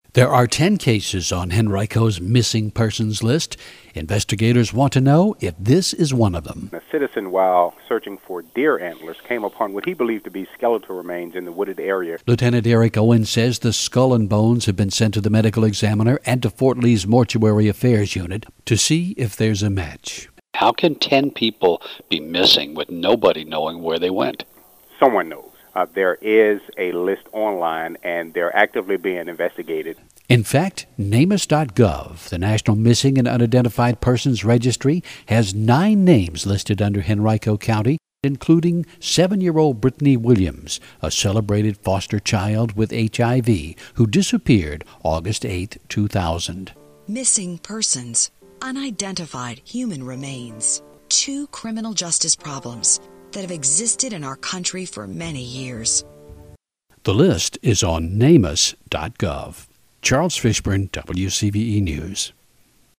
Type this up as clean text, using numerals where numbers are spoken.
There are 10 cases on Henrico's missing persons list. Investigators want to know if this is one of them. A citizen, while searching for deer antlers, came upon what he believed to be skeletal remains in the wooded area. Lieutenant Eric Owen says the skull and bones have been sent to the medical examiner and to Fort Lee's Mortuary Affairs Unit to see if there's a match. How can 10 people be missing with nobody knowing where they went? Someone knows. There is a list online, and they're actively being investigated. In fact, NamUs.gov, the National Missing and Unidentified Persons Registry, has 9 names listed under Henrico County, including 7-year-old Brittany Williams, a celebrated foster child with HIV who disappeared August 8, 2000. Missing persons, unidentified human remains, 2 criminal justice problems that have existed in our country for many years. The list is on NamUs.gov. Charles Fishburne, WCVE News.